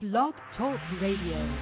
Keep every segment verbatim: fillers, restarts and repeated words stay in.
Blog Talk Radio.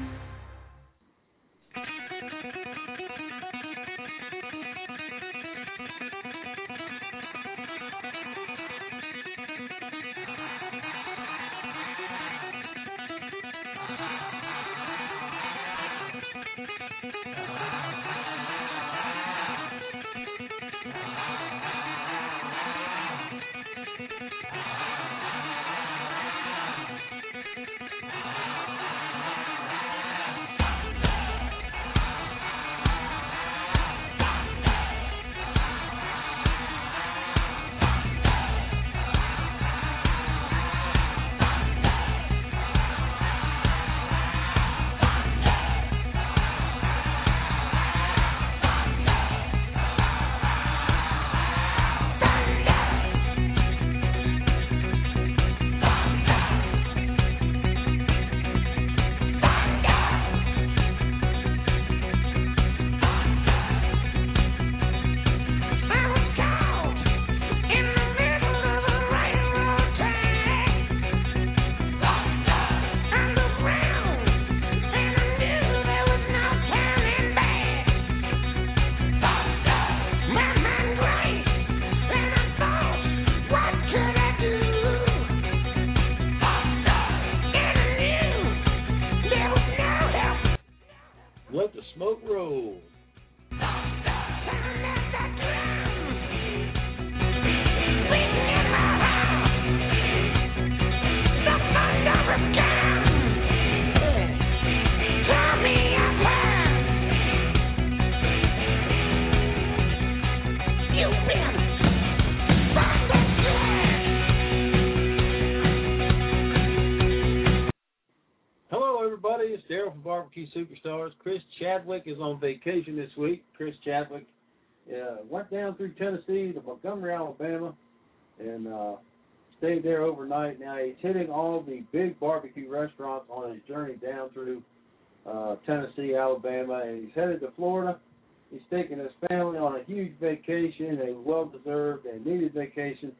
Barbecue Superstars. Chris Chadwick is on vacation this week. Chris Chadwick uh, went down through Tennessee to Montgomery, Alabama, and uh, stayed there overnight. Now he's hitting all the big barbecue restaurants on his journey down through uh, Tennessee, Alabama, and he's headed to Florida. He's taking his family on a huge vacation, a well-deserved and needed vacation.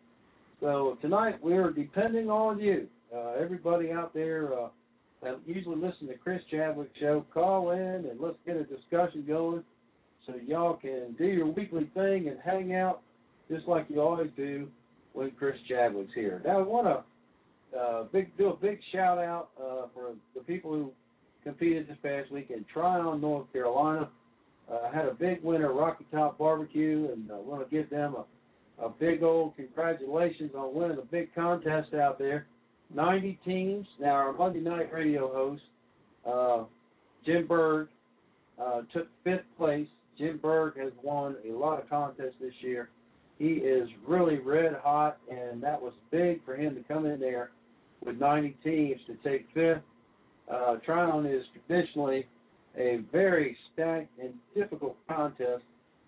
So tonight we're depending on you, uh, everybody out there. Uh, I usually listen to Chris Chadwick's show. Call in and let's get a discussion going so y'all can do your weekly thing and hang out just like you always do when Chris Chadwick's here. Now, I want to uh, big, do a big shout-out uh, for the people who competed this past week in Tryon, North Carolina. Uh, had a big winner, Rocky Top Barbecue, and I want to give them a, a big old congratulations on winning a big contest out there. ninety teams. Now, our Monday night radio host, uh, Jim Berg, uh, took fifth place. Jim Berg has won a lot of contests this year. He is really red hot, and that was big for him to come in there with ninety teams to take fifth. Uh, Tryon is traditionally a very stacked and difficult contest.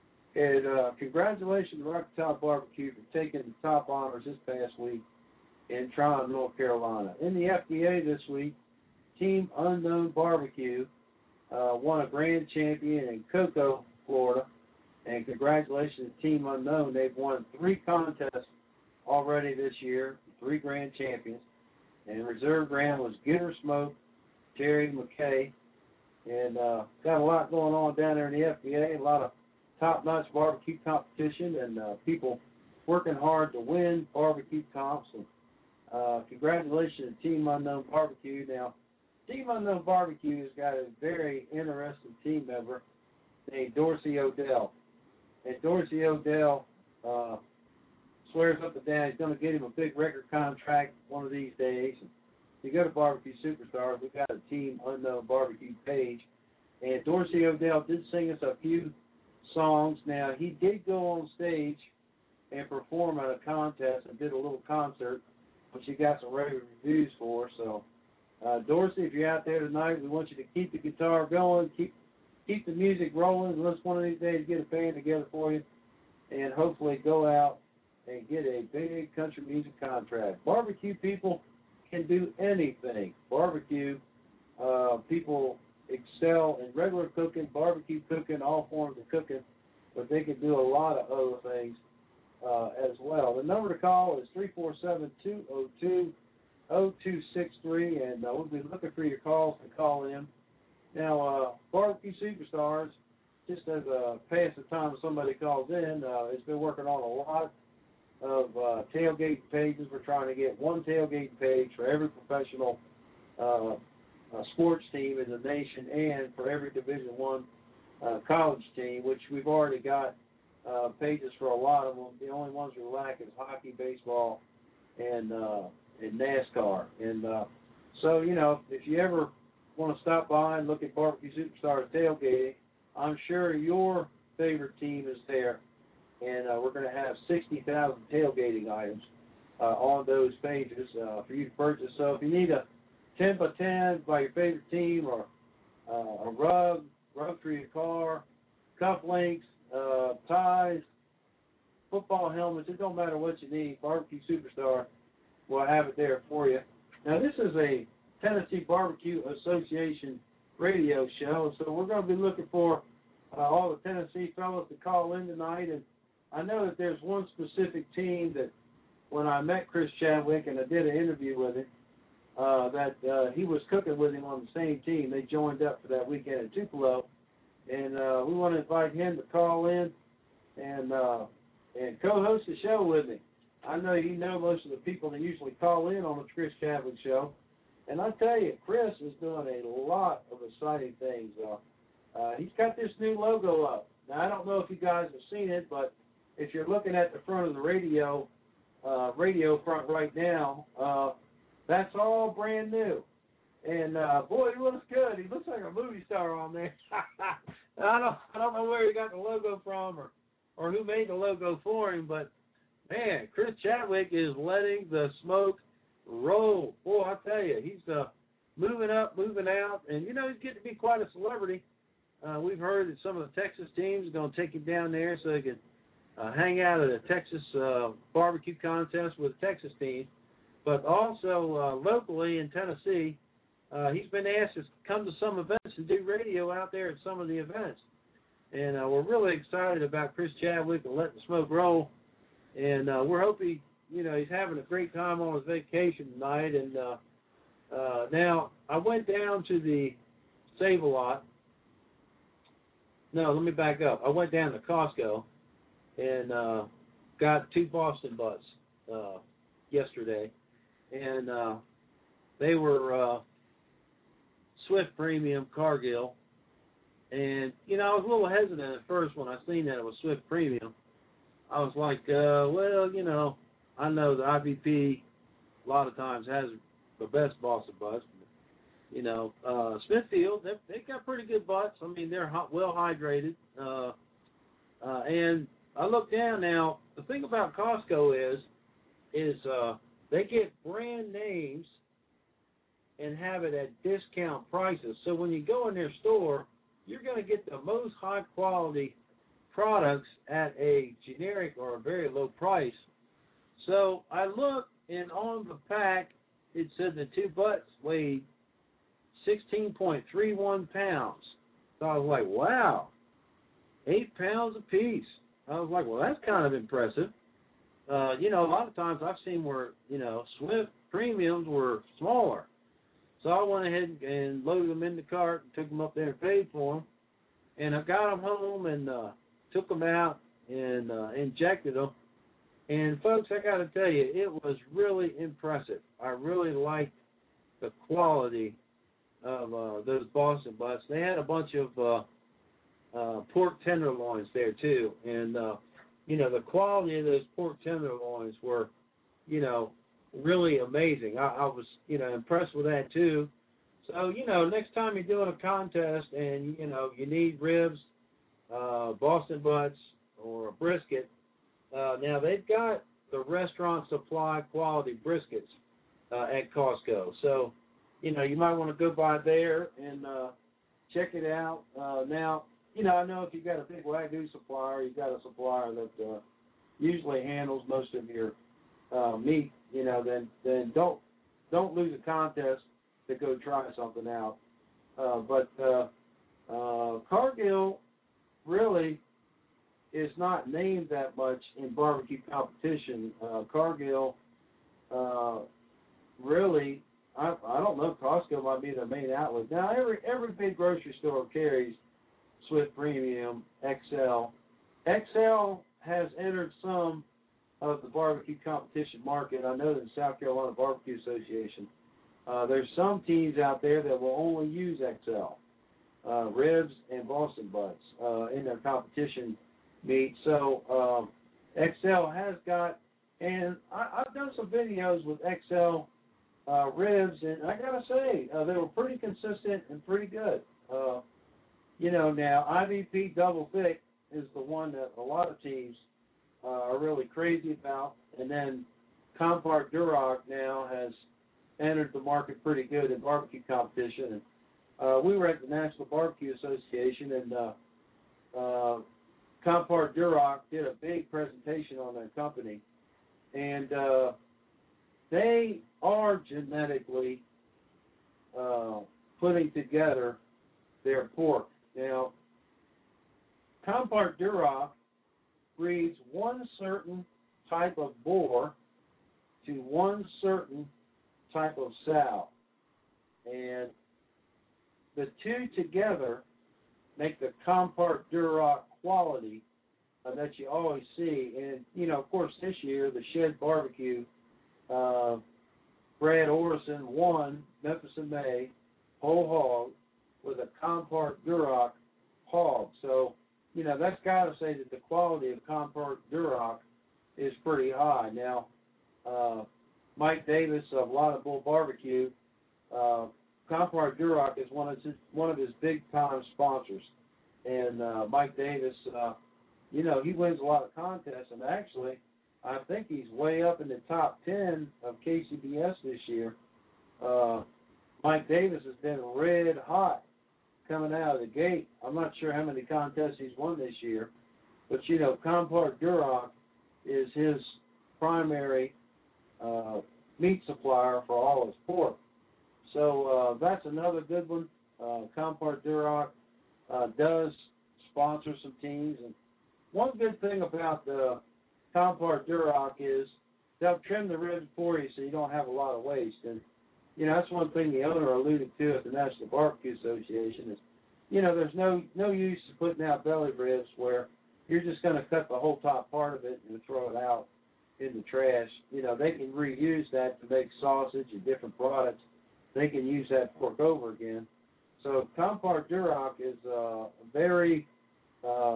And uh, congratulations to Rocky Top Barbecue for taking the top honors this past week in Tryon, North Carolina. In the F D A this week, Team Unknown Barbecue uh, won a grand champion in Cocoa, Florida. And congratulations to Team Unknown. They've won three contests already this year, three grand champions. And reserve grand was Gitter Smoke, Terry McKay. And uh, got a lot going on down there in the F D A, a lot of top-notch barbecue competition and uh, people working hard to win barbecue comps. And, Uh, congratulations to Team Unknown Barbecue. Now, Team Unknown Barbecue has got a very interesting team member named Dorsey Odell. And Dorsey Odell uh, swears up and down he's going to get him a big record contract one of these days. And if you go to Barbecue Superstars, we've got a Team Unknown Barbecue page. And Dorsey Odell did sing us a few songs. Now, he did go on stage and perform at a contest and did a little concert, which you got some rave reviews for. So, uh, Dorsey, if you're out there tonight, we want you to keep the guitar going, keep keep the music rolling. Let's one of these days get a band together for you and hopefully go out and get a big country music contract. Barbecue people can do anything. Barbecue uh, people excel in regular cooking, barbecue cooking, all forms of cooking, but they can do a lot of other things Uh, as well. The number to call is three four seven, two oh two, oh two six three, and uh, we'll be looking for your calls to call in. Now, uh, Barbecue Superstars, just as a pass the time if somebody calls in, uh, it's been working on a lot of uh, tailgate pages. We're trying to get one tailgate page for every professional uh, uh, sports team in the nation and for every Division One uh, college team, which we've already got uh, pages for a lot of them. The only ones we lack is hockey, baseball, and uh, and NASCAR. And uh, so, you know, if you ever want to stop by and look at Barbecue Superstars tailgating, I'm sure your favorite team is there. And uh, we're going to have sixty thousand tailgating items uh, on those pages uh, for you to purchase. So if you need a ten by ten by your favorite team, or uh, a rug, rug for your car, cufflinks, uh, ties, football helmets, it don't matter what you need, Barbecue Superstar will have it there for you. Now, this is a Tennessee Barbecue Association radio show, so we're going to be looking for uh, all the Tennessee fellas to call in tonight. And I know that there's one specific team that when I met Chris Chadwick and I did an interview with him, uh, that uh, he was cooking with him on the same team. They joined up for that weekend in Tupelo, and uh, we want to invite him to call in and uh, and co-host the show with me. I know you know most of the people that usually call in on the Chris Chadwick show, and I tell you, Chris is doing a lot of exciting things. Uh, uh, he's got this new logo up. Now, I don't know if you guys have seen it, but if you're looking at the front of the radio, uh, radio front right now, uh, that's all brand new. And uh, boy, he looks good. He looks like a movie star on there. I don't, I don't know where he got the logo from or, or who made the logo for him, but man, Chris Chadwick is letting the smoke roll. Boy, I tell you, he's uh, moving up, moving out, and you know he's getting to be quite a celebrity. Uh, we've heard that some of the Texas teams are going to take him down there so they can uh, hang out at a Texas uh, barbecue contest with the Texas team. But also uh, locally in Tennessee, uh, he's been asked to come to some events and do radio out there at some of the events. And uh, we're really excited about Chris Chadwick and letting the smoke roll. And uh, we're hoping, you know, he's having a great time on his vacation tonight. And uh, uh, now I went down to the Save-A-Lot. No, let me back up. I went down to Costco and uh, got two Boston Butts uh, yesterday. And uh, they were uh, Swift Premium Cargill. And, you know, I was a little hesitant at first when I seen that it was Swift Premium. I was like, uh, well, you know, I know the I V P a lot of times has the best Boston Butts. You know, uh, Smithfield, they they got pretty good butts. I mean, they're hot, well hydrated. Uh, uh, and I look down now. The thing about Costco is, is uh, they get brand names and have it at discount prices. So when you go in their store, you're going to get the most high quality products at a generic or a very low price. So I looked, and on the pack, it said the two butts weighed sixteen point three one pounds. So I was like, wow, eight pounds apiece. I was like, well, that's kind of impressive. Uh, you know, a lot of times I've seen where, you know, Swift Premiums were smaller. So I went ahead and loaded them in the cart and took them up there and paid for them. And I got them home and uh, took them out and uh, injected them. And, folks, I got to tell you, it was really impressive. I really liked the quality of uh, those Boston Butts. They had a bunch of uh, uh, pork tenderloins there, too. And, uh, you know, the quality of those pork tenderloins were, you know, really amazing. I, I was, you know, impressed with that, too. So, you know, next time you're doing a contest and, you know, you need ribs, uh, Boston Butts, or a brisket, uh, now they've got the restaurant supply quality briskets uh, at Costco. So, you know, you might want to go by there and uh, check it out. Uh, now, you know, I know if you've got a big Wagyu supplier, you've got a supplier that uh, usually handles most of your uh, meat, you know, then then don't don't lose a contest to go try something out. Uh, but uh, uh, Cargill really is not named that much in barbecue competition. Uh, Cargill uh, really, I, I don't know, Costco might be their main outlet. Now, every every big grocery store carries Swift Premium, X L. X L has entered some of the barbecue competition market. I know that the South Carolina Barbecue Association, uh, there's some teams out there that will only use X L, uh, ribs and Boston butts uh, in their competition meet. So uh, X L has got, and I, I've done some videos with X L uh, ribs, and I gotta say uh, they were pretty consistent and pretty good. Uh, you know, now I V P double thick is the one that a lot of teams uh, are really crazy about, and then Compart Duroc now has entered the market pretty good in barbecue competition. And uh, we were at the National Barbecue Association, and uh, uh, Compart Duroc did a big presentation on their company, and uh, they are genetically uh, putting together their pork. Now, Compart Duroc breeds one certain type of boar to one certain type of sow, and the two together make the Compart Duroc quality uh, that you always see. And, you know, of course, this year, the Shed Barbecue, uh, Brad Orison won Memphis in May whole hog with a Compart Duroc hog. So, you know, that's got to say that the quality of Compart Duroc is pretty high. Now, uh, Mike Davis of Lot of Bull Barbecue, uh, Compart Duroc is one of his, one of his big-time sponsors. And uh, Mike Davis, uh, you know, he wins a lot of contests, and actually, I think he's way up in the top ten of K C B S this year. Uh, Mike Davis has been red hot coming out of the gate. I'm not sure how many contests he's won this year, but, you know, Compart Duroc is his primary uh, meat supplier for all his pork. So uh, that's another good one. Uh, Compart Duroc uh, does sponsor some teams. And one good thing about the Compart Duroc is they'll trim the ribs for you so you don't have a lot of waste. And, you know, that's one thing the owner alluded to at the National Barbecue Association is, you know, there's no no use to putting out belly ribs where you're just going to cut the whole top part of it and throw it out in the trash. You know, they can reuse that to make sausage and different products. They can use that pork over again. So Compart Duroc is uh, very uh,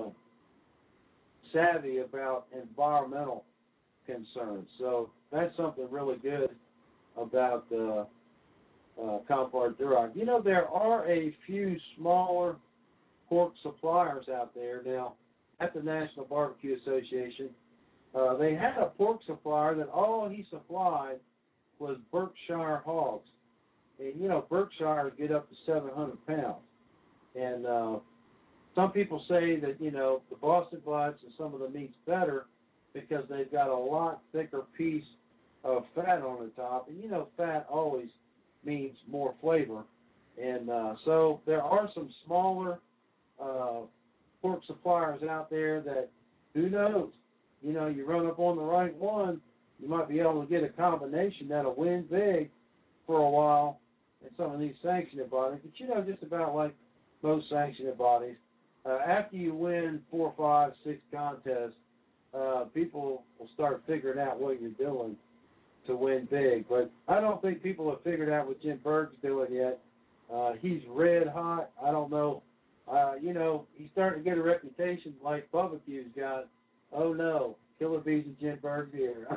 savvy about environmental concerns. So that's something really good about uh, uh, Compart Duroc. You know, there are a few smaller pork suppliers out there. Now, at the National Barbecue Association, uh, they had a pork supplier that all he supplied was Berkshire hogs. And, you know, Berkshires get up to seven hundred pounds. And uh, some people say that, you know, the Boston butts and some of the meat's better because they've got a lot thicker piece of fat on the top. And, you know, fat always means more flavor. And uh, so there are some smaller uh, pork suppliers out there that, who knows, you know, you run up on the right one, you might be able to get a combination that'll win big for a while in some of these sanctioned bodies. But, you know, just about like most sanctioned bodies, uh, after you win four, five, six contests, uh, people will start figuring out what you're doing to win big. But I don't think people have figured out what Jim Berg's doing yet. Uh, he's red hot. I don't know. Uh, you know, he's starting to get a reputation like Bubba Q's got. Oh, no, Killer Bees and Jim Berg here.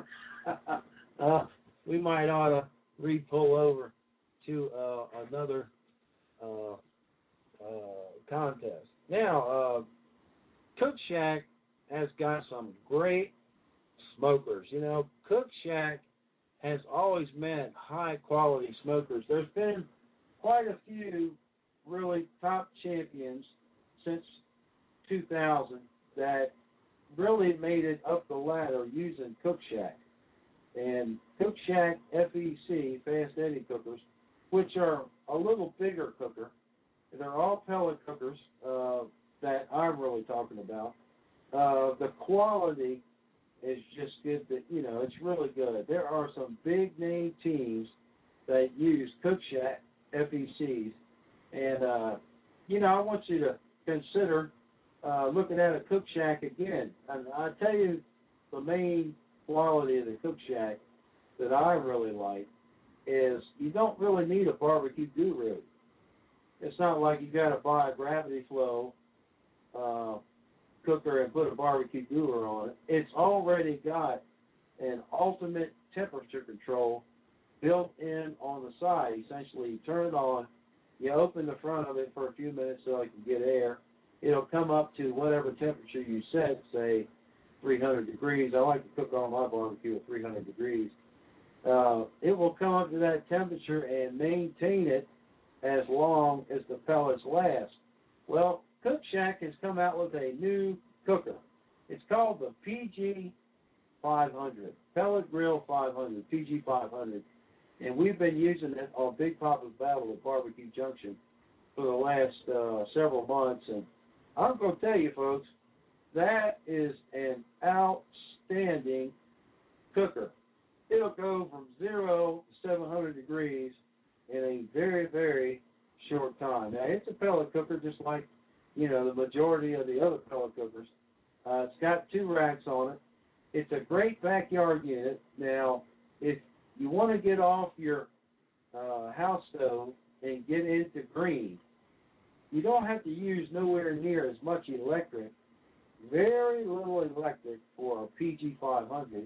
uh, we might ought to re-pull over to uh, another uh, uh, contest. Now, uh, Cook Shack has got some great smokers. You know, Cook Shack has always meant high-quality smokers. There's been quite a few really top champions since two thousand that really made it up the ladder using Cook Shack. And Cook Shack F E C, Fast Eddie cookers, which are a little bigger cooker. They're all pellet cookers uh, that I'm really talking about. Uh, the quality is just good. That, you know, it's really good. There are some big name teams that use Cook Shack F E Cs. And, uh, you know, I want you to consider uh, looking at a Cook Shack again. And I tell you, the main quality of the Cook Shack that I really like is you don't really need a barbecue guru. It's not like you got to buy a gravity flow uh, cooker and put a barbecue guru on it. It's already got an ultimate temperature control built in on the side. Essentially, you turn it on, you open the front of it for a few minutes so it can get air. It'll come up to whatever temperature you set, say three hundred degrees. I like to cook on my barbecue at three hundred degrees. Uh, it will come up to that temperature and maintain it as long as the pellets last. Well, Cook Shack has come out with a new cooker. It's called the P G five hundred, Pellet Grill five hundred, P G five hundred. And we've been using it on Big Papa's Battle at Barbecue Junction for the last uh, several months. And I'm going to tell you, folks, that is an outstanding cooker. It'll go from zero to seven hundred degrees in a very, very short time. Now, it's a pellet cooker just like, you know, the majority of the other pellet cookers. Uh, it's got two racks on it. It's a great backyard unit. Now, if you want to get off your uh, house stove and get into green, you don't have to use nowhere near as much electric. Very little electric for a P G five hundred,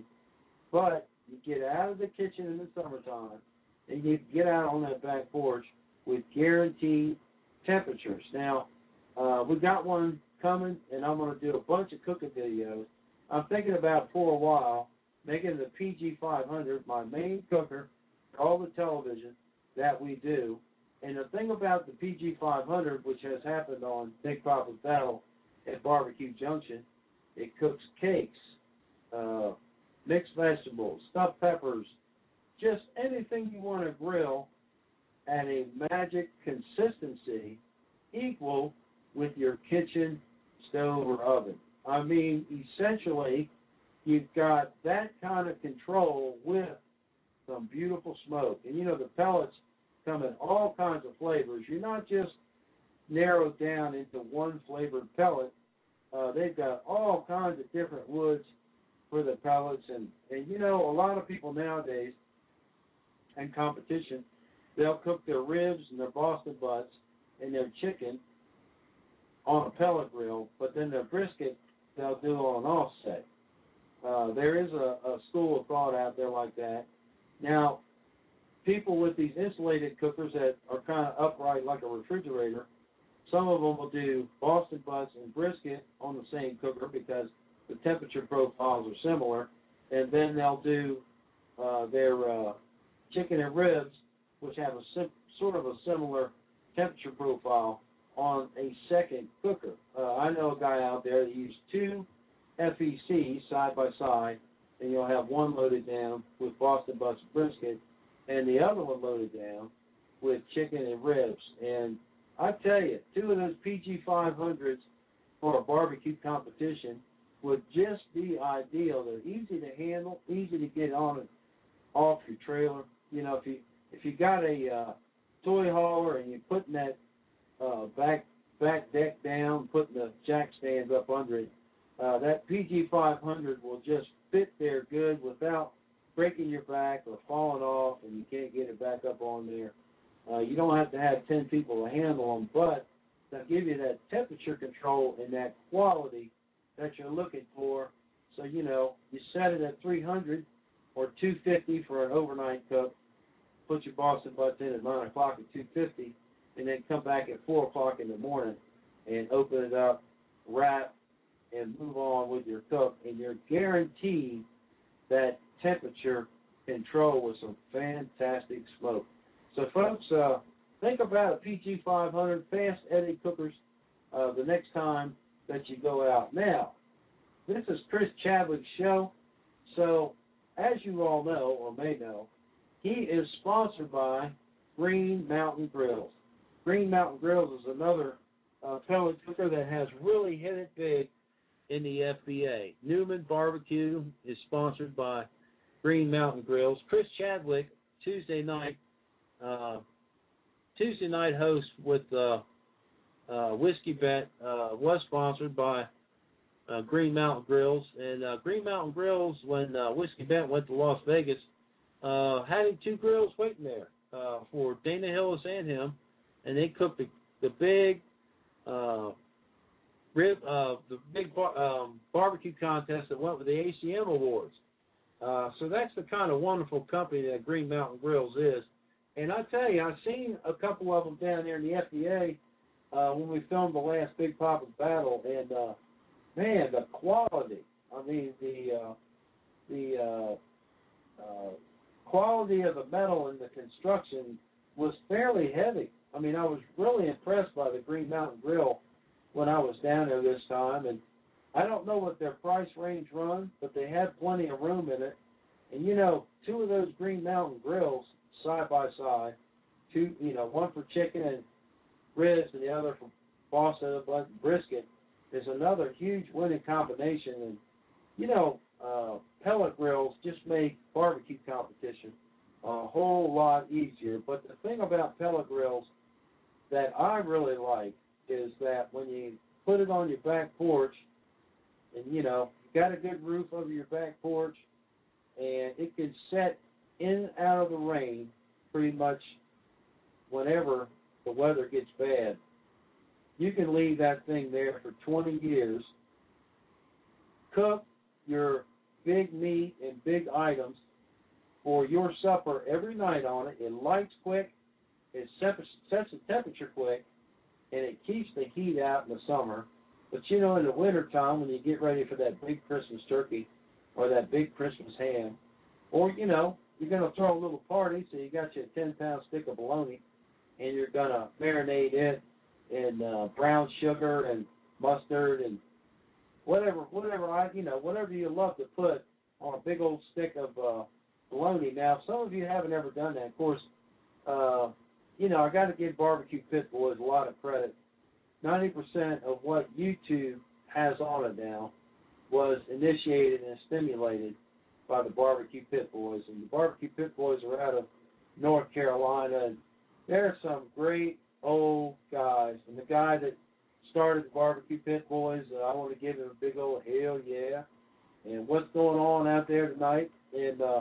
but you get out of the kitchen in the summertime and you get out on that back porch with guaranteed temperatures. Now, uh, we got one coming, and I'm going to do a bunch of cooking videos. I'm thinking about for a while making the P G five hundred my main cooker for all the television that we do. And the thing about the P G five hundred, which has happened on Big Papa's Battle at Barbecue Junction, it cooks cakes, uh, mixed vegetables, stuffed peppers, just anything you want to grill at a magic consistency equal with your kitchen stove or oven. I mean, essentially, you've got that kind of control with some beautiful smoke. And, you know, the pellets come in all kinds of flavors. You're not just narrowed down into one flavored pellet. Uh, they've got all kinds of different woods for the pellets. And, and, you know, a lot of people nowadays in competition, they'll cook their ribs and their Boston butts and their chicken on a pellet grill, but then their brisket they'll do on an offset. Uh, there is a, a school of thought out there like that. Now, people with these insulated cookers that are kind of upright like a refrigerator, some of them will do Boston butts and brisket on the same cooker because the temperature profiles are similar, and then they'll do uh, their uh, chicken and ribs, which have a sim- sort of a similar temperature profile, on a second cooker. Uh, I know a guy out there that used two F E Cs side by side, and you'll have one loaded down with Boston butts and brisket, and the other one loaded down with chicken and ribs. And I tell you, two of those P G five hundreds for a barbecue competition would just be ideal. They're easy to handle, easy to get on and off your trailer. You know, if you if you got a uh, toy hauler and you're putting that uh, back back deck down, putting the jack stands up under it, uh, that P G five hundred will just fit there good without breaking your back or falling off, and you can't get it back up on there. Uh, you don't have to have ten people to handle them, but they'll give you that temperature control and that quality that you're looking for. So, you know, you set it at three hundred or two fifty for an overnight cook, put your Boston butts in at nine o'clock at two fifty, and then come back at four o'clock in the morning and open it up, wrap, and move on with your cook. And you're guaranteed that temperature control with some fantastic smoke. So, folks, uh, think about a P G five hundred Fast Eddie cookers uh, the next time that you go out. Now, this is Chris Chadwick's show, so as you all know or may know, he is sponsored by Green Mountain Grills. Green Mountain Grills is another uh, pellet cooker that has really hit it big in the F B A. Newman Barbecue is sponsored by Green Mountain Grills. Chris Chadwick, Tuesday night uh, Tuesday night host with uh, uh, Whiskey Bet uh, was sponsored by uh, Green Mountain Grills. And uh, Green Mountain Grills, when uh, Whiskey Bet went to Las Vegas, uh, had two grills waiting there uh, for Dana Hillis and him. And they cooked the, the big uh, rib, uh, the big bar, um, barbecue contest that went with the A C M Awards. Uh, so that's the kind of wonderful company that Green Mountain Grills is. And I tell you, I've seen a couple of them down there in the F D A uh, when we filmed the last Big Papa's Battle, and uh, man, the quality. I mean, the uh, the uh, uh, quality of the metal and the construction was fairly heavy. I mean, I was really impressed by the Green Mountain Grill when I was down there this time, and I don't know what their price range runs, but they had plenty of room in it. And you know, two of those Green Mountain Grills side by side, two, you know, one for chicken and ribs and the other for Boston and brisket, is another huge winning combination. And you know, uh, pellet grills just make barbecue competition a whole lot easier. But the thing about pellet grills that I really like is that when you put it on your back porch, and you know, you got a good roof over your back porch, and it can set in and out of the rain pretty much whenever the weather gets bad. You can leave that thing there for twenty years, cook your big meat and big items for your supper every night on it. It lights quick, it sets the temperature quick, and it keeps the heat out in the summer. But you know, in the wintertime, when you get ready for that big Christmas turkey or that big Christmas ham, or, you know, you're going to throw a little party, so you got your ten-pound stick of bologna, and you're going to marinate it in uh, brown sugar and mustard and whatever, whatever I, you know, whatever you love to put on a big old stick of uh, bologna. Now, some of you haven't ever done that. Of course, uh, you know, I got to give Barbecue Pit Boys a lot of credit. ninety percent of what YouTube has on it now was initiated and stimulated by the Barbecue Pit Boys. And the Barbecue Pit Boys are out of North Carolina, and they're some great old guys. And the guy that started the Barbecue Pit Boys, uh, I want to give him a big old hell yeah. And what's going on out there tonight? And uh,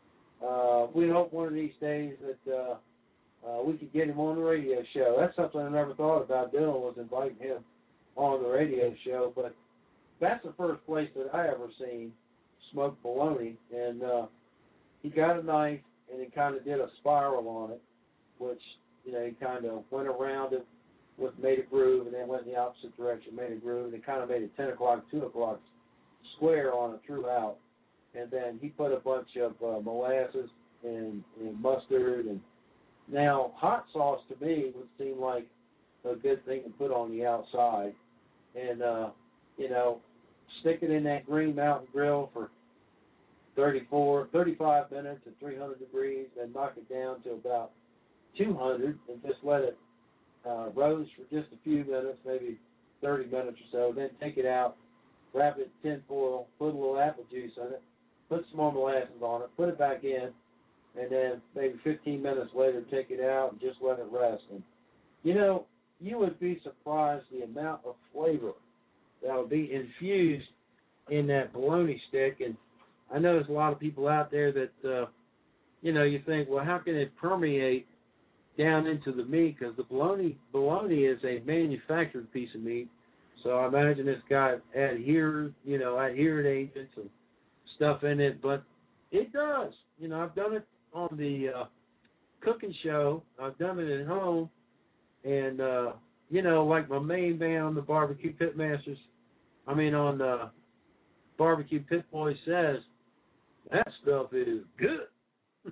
uh, we hope one of these days that uh, uh, we could get him on the radio show. That's something I never thought about doing, was inviting him on the radio show. But that's the first place that I ever seen smoked bologna. And uh, he got a knife and he kind of did a spiral on it, which, you know, he kind of went around it with made a groove and then went in the opposite direction, made a groove, and he kind of made a ten o'clock, two o'clock square on it throughout. And then he put a bunch of uh, molasses and, and mustard. And now hot sauce to me would seem like a good thing to put on the outside. And, uh, you know, stick it in that Green Mountain Grill for thirty-four, thirty-five minutes at three hundred degrees, then knock it down to about two hundred and just let it uh, roast for just a few minutes, maybe thirty minutes or so. Then take it out, wrap it in tin foil, put a little apple juice in it, put some more molasses on it, put it back in, and then maybe fifteen minutes later take it out and just let it rest. And, you know, you would be surprised the amount of flavor that would be infused in that bologna stick. And I know there's a lot of people out there that, uh, you know, you think, well, how can it permeate down into the meat? Because the bologna, bologna is a manufactured piece of meat. So I imagine it's got adherent, you know, adherent agents and stuff in it. But it does. You know, I've done it on the uh, cooking show. I've done it at home. And, uh, you know, like my main man on the Barbecue Pit Masters, I mean, on the Barbecue Pit Boy says, that stuff is good.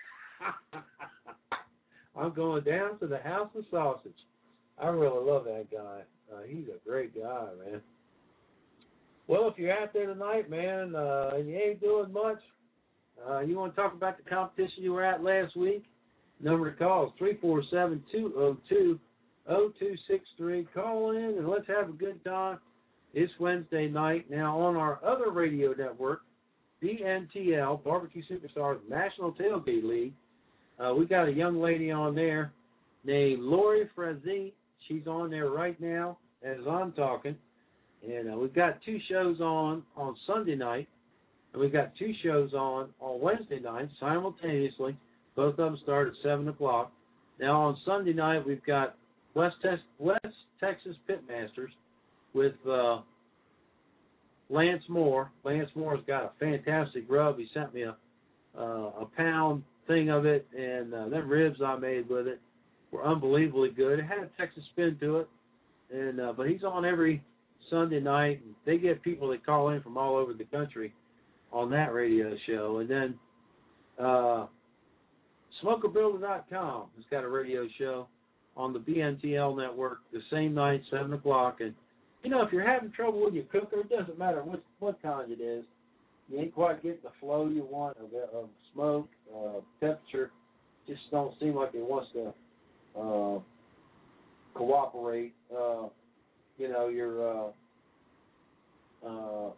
I'm going down to the House of Sausage. I really love that guy. Uh, he's a great guy, man. Well, if you're out there tonight, man, uh, and you ain't doing much, uh, you want to talk about the competition you were at last week, number to call is three four seven, two oh two, oh two six three. Call in and let's have a good time. It's Wednesday night. Now, on our other radio network, B N T L, Barbecue Superstars National Tailgate League, Uh, we got a young lady on there named Lori Frazee. She's on there right now as I'm talking. And uh, we've got two shows on on Sunday night. And we've got two shows on on Wednesday night simultaneously. Both of them start at seven o'clock. Now on Sunday night, we've got West, Te- West Texas Pitmasters with uh, Lance Moore. Lance Moore's got a fantastic rub. He sent me a uh, a pound thing of it, and uh, them ribs I made with it were unbelievably good. It had a Texas spin to it, and uh, but he's on every Sunday night. And they get people that call in from all over the country on that radio show. And then uh, Smoker Builder dot com has got a radio show on the B N T L network the same night, seven o'clock. And, you know, if you're having trouble with your cooker, it doesn't matter what what kind it is. You ain't quite getting the flow you want of, of smoke, uh, temperature. Just don't seem like it wants to uh, cooperate. Uh, you know, your, uh, uh,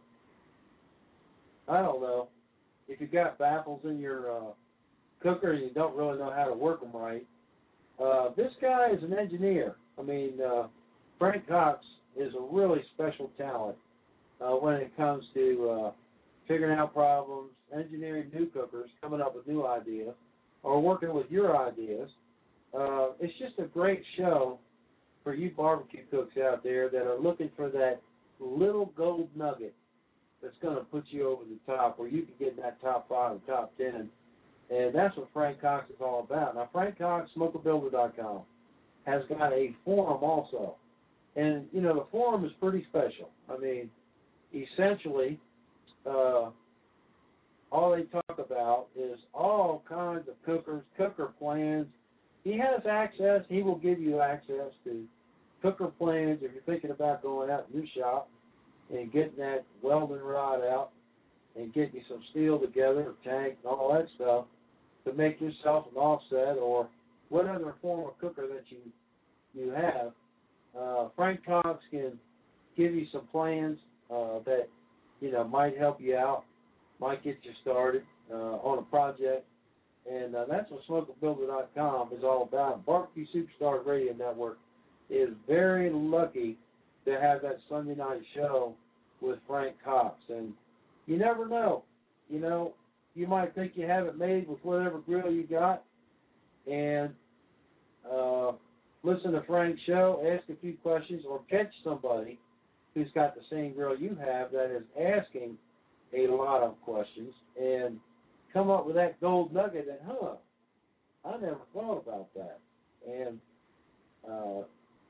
I don't know, if you've got baffles in your uh, cooker and you don't really know how to work them right, uh, this guy is an engineer. I mean, uh, Frank Cox is a really special talent uh, when it comes to uh, figuring out problems, engineering new cookers, coming up with new ideas, or working with your ideas. Uh, it's just a great show for you barbecue cooks out there that are looking for that little gold nugget that's going to put you over the top, where you can get in that top five or top ten. And that's what Frank Cox is all about. Now, Frank Cox, Smoker Builder dot com, has got a forum also. And, you know, the forum is pretty special. I mean, essentially, uh, all they talk about is all kinds of cookers, cooker plans. He has access. He will give you access to cooker plans if you're thinking about going out in your shop and getting that welding rod out and getting you some steel together, a tank, and all that stuff to make yourself an offset or what other form of cooker that you you have. Uh, Frank Cox can give you some plans uh, that, you know, might help you out, might get you started uh, on a project. And uh, that's what Smoker Builder dot com is all about. Barbecue Superstars Radio Network is very lucky to have that Sunday night show with Frank Cox. And you never know. You know, you might think you have it made with whatever grill you got. And uh, listen to Frank's show, ask a few questions, or catch somebody who's got the same grill you have that is asking a lot of questions and come up with that gold nugget that, huh, I never thought about that. And uh,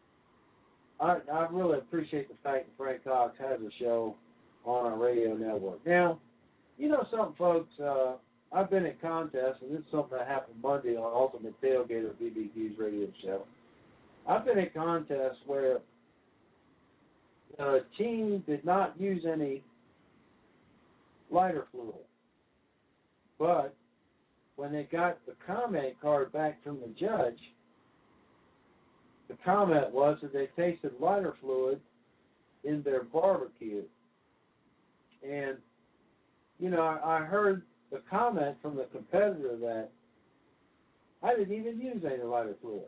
I, I really appreciate the fact that Frank Cox has a show on our radio network. Now, you know something, folks, uh, I've been in contests, and this is something that happened Monday on Ultimate Tailgater B B Q's radio show. I've been in contests where the team did not use any lighter fluid. But when they got the comment card back from the judge, the comment was that they tasted lighter fluid in their barbecue. And, you know, I, I heard the comment from the competitor that I didn't even use any lighter fluid.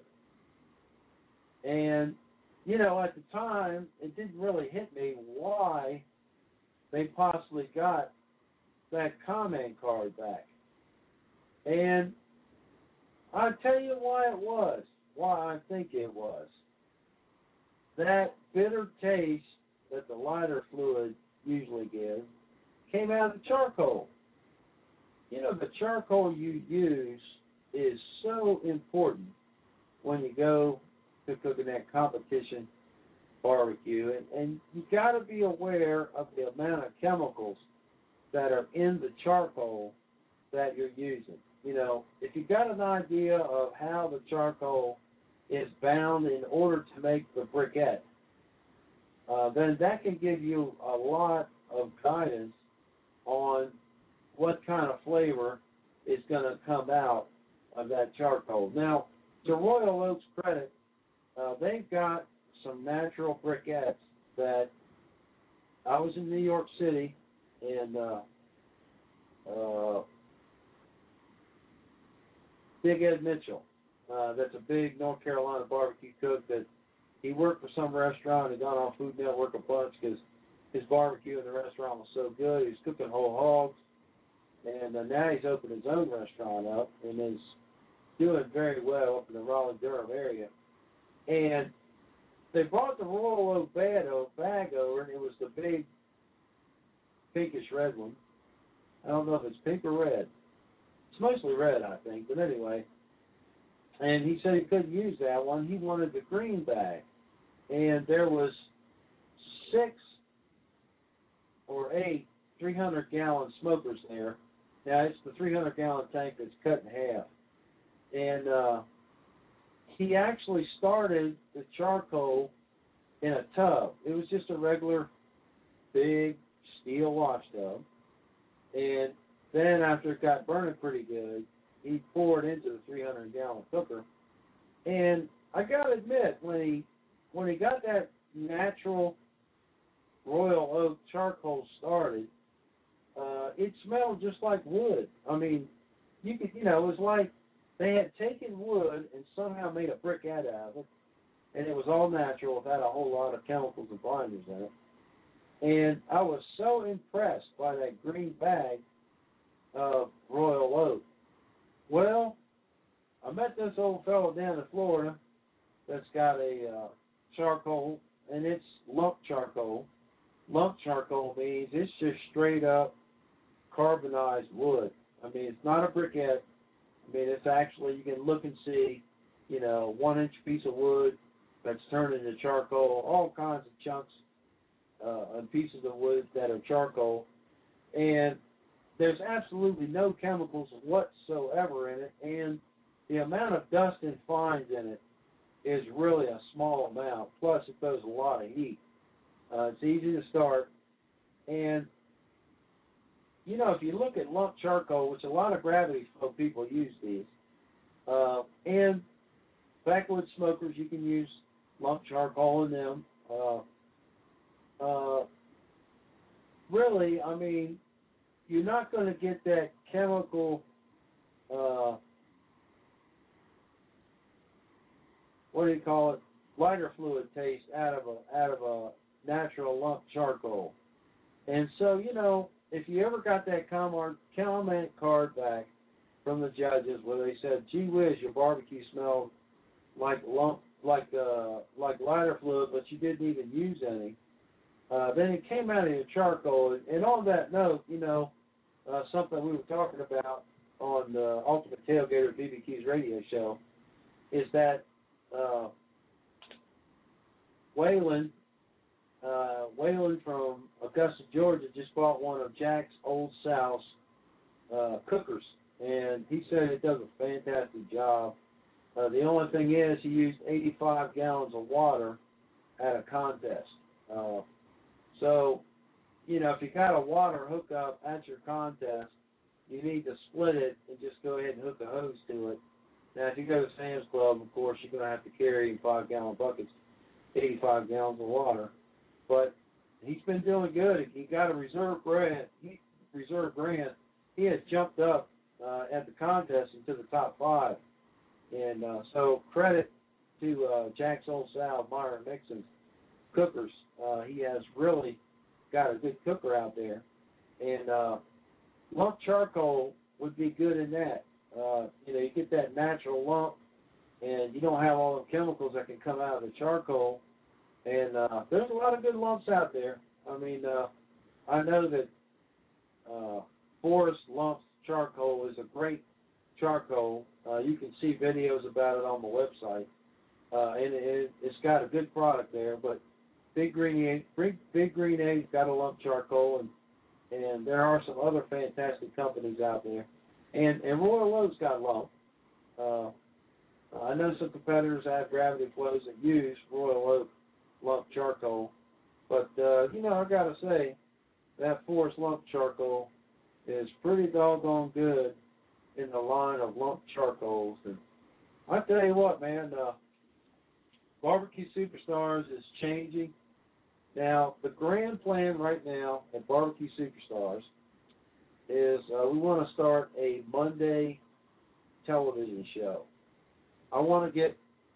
And, you know, at the time, it didn't really hit me why they possibly got that comment card back. And I'll tell you why it was, why I think it was. That bitter taste that the lighter fluid usually gives came out of the charcoal. You know, the charcoal you use is so important when you go to cooking that competition barbecue. And, and you got to be aware of the amount of chemicals that are in the charcoal that you're using. You know, if you got an idea of how the charcoal is bound in order to make the briquette, uh, then that can give you a lot of guidance on what kind of flavor is going to come out of that charcoal. Now, to Royal Oak's credit, uh, they've got some natural briquettes that I was in New York City, and uh, uh, Big Ed Mitchell. Uh, that's a big North Carolina barbecue cook that he worked for some restaurant and got on Food Network a bunch because his barbecue in the restaurant was so good. He was cooking whole hogs. And uh, now he's opened his own restaurant up and is doing very well up in the Raleigh-Durham area. And they brought the Royal Oak bag over, and it was the big pinkish red one. I don't know if it's pink or red. It's mostly red, I think, but anyway. And he said he couldn't use that one. He wanted the green bag. And there was six or eight three hundred gallon smokers there. Now, it's the three hundred gallon tank that's cut in half. And uh, he actually started the charcoal in a tub. It was just a regular big steel wash tub. And then after it got burning pretty good, he poured into the three hundred gallon cooker. And I got to admit, when he when he got that natural Royal Oak charcoal started, uh, it smelled just like wood. I mean, you could, you know, it was like they had taken wood and somehow made a briquette out of it, and it was all natural without a whole lot of chemicals and binders in it. And I was so impressed by that green bag of Royal Oak. Well, I met this old fellow down in Florida that's got a uh, charcoal, and it's lump charcoal. Lump charcoal means it's just straight up carbonized wood. I mean, it's not a briquette. I mean, it's actually, you can look and see, you know, one inch piece of wood that's turned into charcoal, all kinds of chunks uh, and pieces of wood that are charcoal. And there's absolutely no chemicals whatsoever in it, and the amount of dust and fines in it is really a small amount. Plus, it throws a lot of heat. Uh, it's easy to start. And, you know, if you look at lump charcoal, which a lot of gravity flow people use these, uh, and backwood smokers, you can use lump charcoal in them. Uh, uh, really, I mean, you're not going to get that chemical, uh, what do you call it, lighter fluid taste out of a out of a natural lump charcoal. And so, you know, if you ever got that comment comment card back from the judges where they said, "Gee whiz, your barbecue smelled like lump, like uh, like lighter fluid, but you didn't even use any," uh, then it came out of your charcoal. And on that note, you know, uh, something we were talking about on the Ultimate Tailgater B B Q's radio show is that uh, Waylon, uh, Waylon from Augusta, Georgia, just bought one of Jack's Old South uh, cookers, and he said it does a fantastic job. Uh, the only thing is he used eighty-five gallons of water at a contest. Uh, so, you know, if you got a water hookup at your contest, you need to split it and just go ahead and hook a hose to it. Now, if you go to Sam's Club, of course, you're going to have to carry in five-gallon buckets, eighty-five gallons of water. But he's been doing good. He got a reserve grant. He, reserve grant. He has jumped up uh, at the contest into the top five. And uh, so credit to uh, Jack's Old South, Myron Mixon's cookers. Uh, he has really got a good cooker out there. And uh, lump charcoal would be good in that. Uh, you know, you get that natural lump, and you don't have all the chemicals that can come out of the charcoal. And uh, there's a lot of good lumps out there. I mean, uh, I know that uh, Forest Lumps Charcoal is a great charcoal. Uh, you can see videos about it on the website, uh, and it, it's got a good product there. But Big Green Egg, Big, Big Green Egg's got a lump charcoal, and and there are some other fantastic companies out there. And and Royal Oak's got lump. Uh, I know some competitors have gravity flows that use Royal Oak lump charcoal, but uh, you know, I gotta say that Forest lump charcoal is pretty doggone good in the line of lump charcoals. And I tell you what, man, uh, Barbecue Superstars is changing. Now, the grand plan right now at Barbecue Superstars is uh, we want to start a Monday television show. I want to get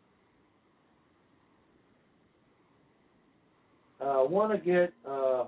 uh, want to get uh,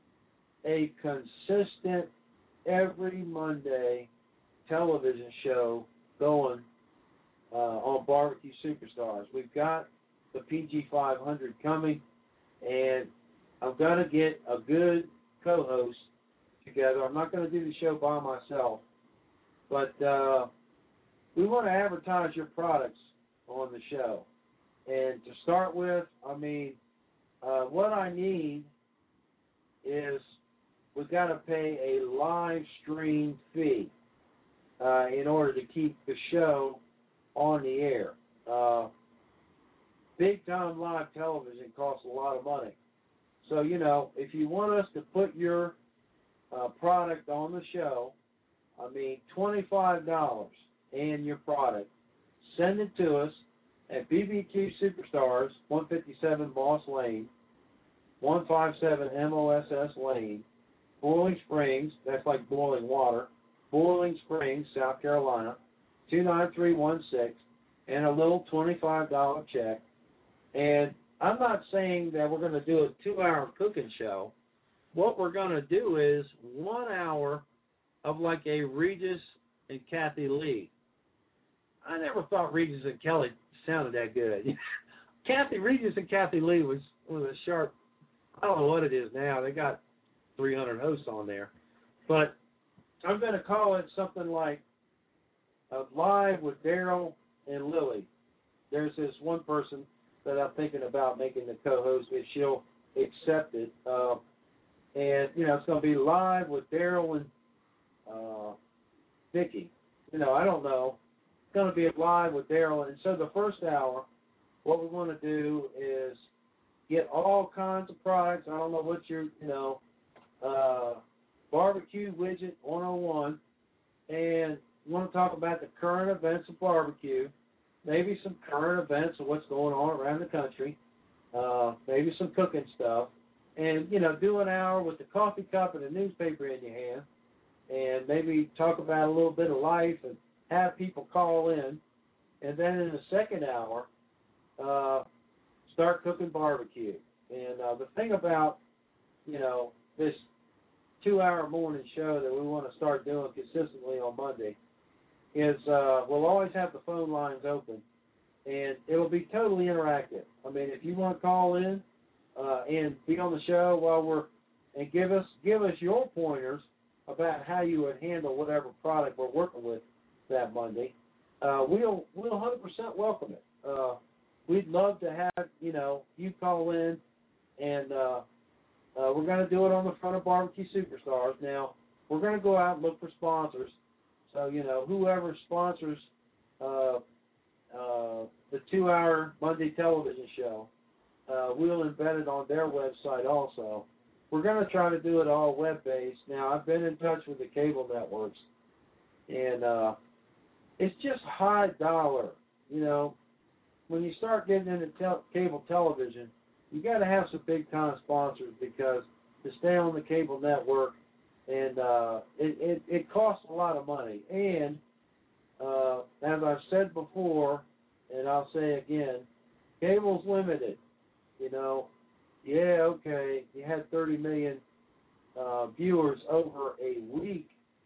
a consistent every Monday television show going uh, on Barbecue Superstars. We've got the P G five hundred coming, and I'm going to get a good co-host together. I'm not going to do the show by myself, but uh, we want to advertise your products on the show. And to start with, I mean, uh, what I need is we've got to pay a live stream fee uh, in order to keep the show on the air. Uh, big time live television costs a lot of money. So, you know, if you want us to put your uh, product on the show, I mean, twenty-five dollars and your product, send it to us at B B Q Superstars, one fifty-seven Moss Lane, one fifty-seven M O S S Lane, Boiling Springs, that's like boiling water, Boiling Springs, South Carolina, two nine three one six, and a little twenty-five dollars check. And I'm not saying that we're going to do a two-hour cooking show. What we're going to do is one hour of like a Regis and Kathy Lee. I never thought Regis and Kelly sounded that good. Kathy Regis and Kathy Lee was was a sharp. I don't know what it is now. They got three hundred hosts on there, but I'm going to call it something like uh, Live with Daryl and Lily. There's this one person that I'm thinking about making the co-host if she'll accept it, uh, and you know it's going to be Live with Daryl and uh, Vicky. You know, I don't know. It's going to be live with Daryl, and so the first hour, what we want to do is get all kinds of products. I don't know what your, you know, uh, barbecue widget one oh one, and we want to talk about the current events of barbecue, maybe some current events of what's going on around the country, uh, maybe some cooking stuff, and, you know, do an hour with the coffee cup and a newspaper in your hand, and maybe talk about a little bit of life and have people call in. And then in the second hour, uh, start cooking barbecue. And uh, the thing about, you know, this two-hour morning show that we want to start doing consistently on Monday is uh, we'll always have the phone lines open, and it will be totally interactive. I mean, if you want to call in uh, and be on the show while we're and give us give us your pointers about how you would handle whatever product we're working with that Monday, uh, we'll we'll one hundred percent welcome it. Uh, we'd love to have, you know, you call in, and uh, uh, we're going to do it on the front of Barbecue Superstars. Now, we're going to go out and look for sponsors. So, you know, whoever sponsors uh, uh, the two-hour Monday television show, uh, we'll embed it on their website also. We're going to try to do it all web-based. Now, I've been in touch with the cable networks, and uh, it's just high dollar. You know, when you start getting into tel- cable television, you got to have some big-time sponsors because to stay on the cable network, and uh, it, it, it costs a lot of money. And uh, as I've said before, and I'll say again, cable's limited. You know, yeah, okay, you had thirty million uh, viewers over a week,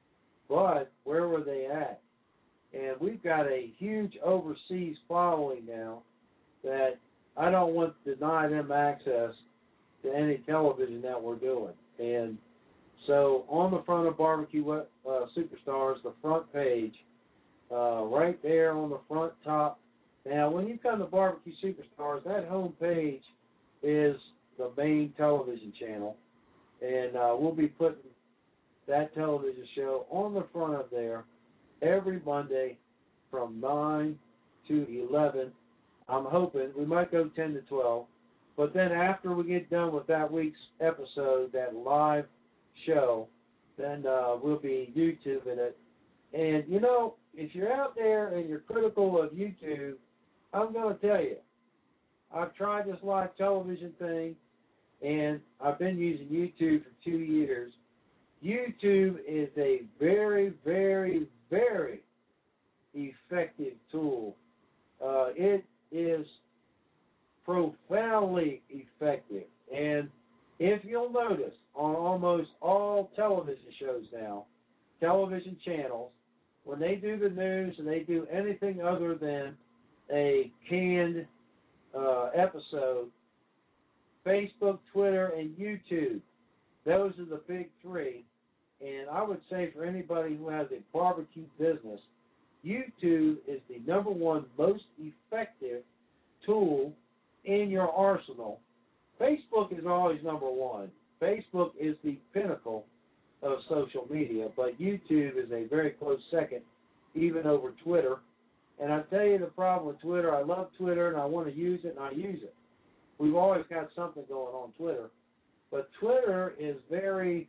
but where were they at? And we've got a huge overseas following now that I don't want to deny them access to any television that we're doing. And so on the front of Barbecue uh, Superstars, the front page, uh, right there on the front top. Now, when you come to Barbecue Superstars, that home page is the main television channel, and uh, we'll be putting that television show on the front of there every Monday from nine to eleven. I'm hoping we might go ten to twelve, but then after we get done with that week's episode, that live show, then uh, we'll be YouTubing it. And, you know, if you're out there and you're critical of YouTube, I'm going to tell you, I've tried this live television thing, and I've been using YouTube for two years. YouTube is a very, very, very effective tool. Uh, it is profoundly effective. And if you'll notice, on almost all television shows now, television channels, when they do the news and they do anything other than a canned uh, episode, Facebook, Twitter, and YouTube, those are the big three. And I would say for anybody who has a barbecue business, YouTube is the number one most effective tool in your arsenal. Facebook is always number one. Facebook is the pinnacle of social media, but YouTube is a very close second, even over Twitter. And I tell you the problem with Twitter, I love Twitter and I want to use it and I use it. We've always got something going on Twitter. But Twitter is very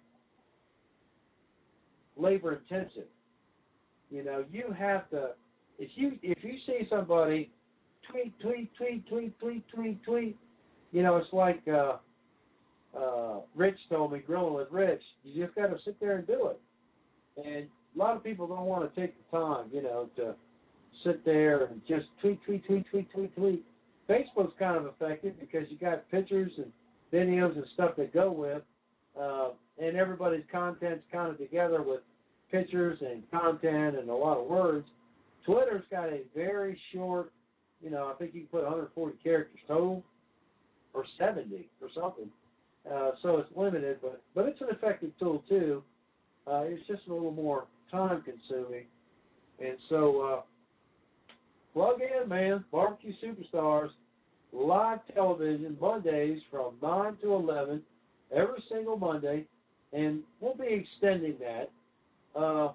labor intensive. You know, you have to, if you if you see somebody tweet, tweet, tweet, tweet, tweet, tweet, tweet, you know, it's like uh, uh, Rich told me, Grilling with Rich, you just got to sit there and do it. And a lot of people don't want to take the time, you know, to sit there and just tweet, tweet, tweet, tweet, tweet, tweet. Facebook's kind of effective because you got pictures and videos and stuff that go with, uh, and everybody's content's kind of together with pictures and content and a lot of words. Twitter's got a very short, you know, I think you can put one hundred forty characters total, or seventy or something. Uh, so it's limited, but, but it's an effective tool too. Uh, it's just a little more time consuming. And so uh, plug in, man, Barbecue Superstars, live television, Mondays from nine to eleven, every single Monday, and we'll be extending that. Uh,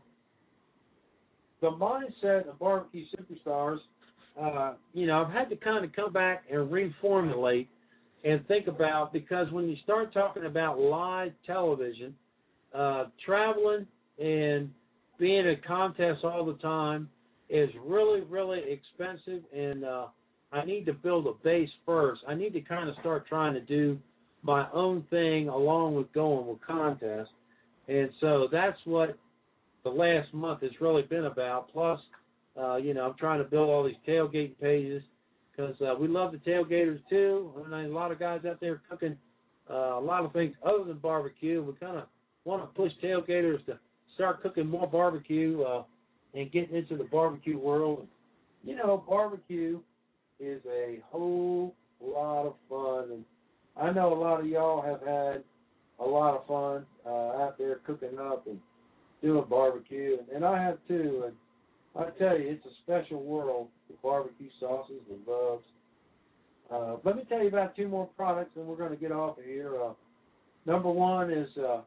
the mindset of Barbecue Superstars, uh, you know, I've had to kind of come back and reformulate and think about, because when you start talking about live television, uh, traveling and being at contests all the time is really, really expensive, and uh, I need to build a base first. I need to kind of start trying to do my own thing along with going with contests, and so that's what the last month has really been about. Plus, uh, you know, I'm trying to build all these tailgate pages, because uh, we love the tailgaters too. I mean, there's a lot of guys out there cooking uh, a lot of things other than barbecue. We kind of want to push tailgaters to start cooking more barbecue uh, and getting into the barbecue world. And, you know, barbecue is a whole lot of fun, and I know a lot of y'all have had a lot of fun uh, out there cooking up and doing barbecue, and, and I have too. And I tell you, it's a special world, the barbecue sauces, the rubs. Uh, let me tell you about two more products, and we're going to get off of here. Uh, number one is uh,